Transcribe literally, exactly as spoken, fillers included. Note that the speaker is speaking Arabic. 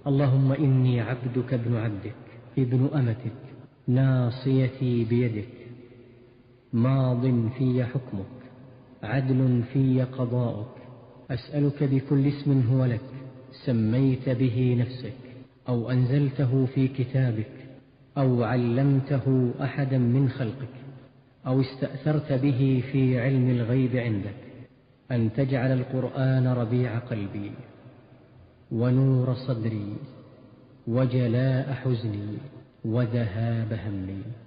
اللهم إني عبدك ابن عبدك ابن أمتك، ناصيتي بيدك، ماض في حكمك، عدل في قضاؤك. أسألك بكل اسم هو لك سميت به نفسك أو أنزلته في كتابك أو علمته أحدا من خلقك أو استأثرت به في علم الغيب عندك، أن تجعل القرآن ربيع قلبي ونور صدري وجلاء حزني وذهاب همي.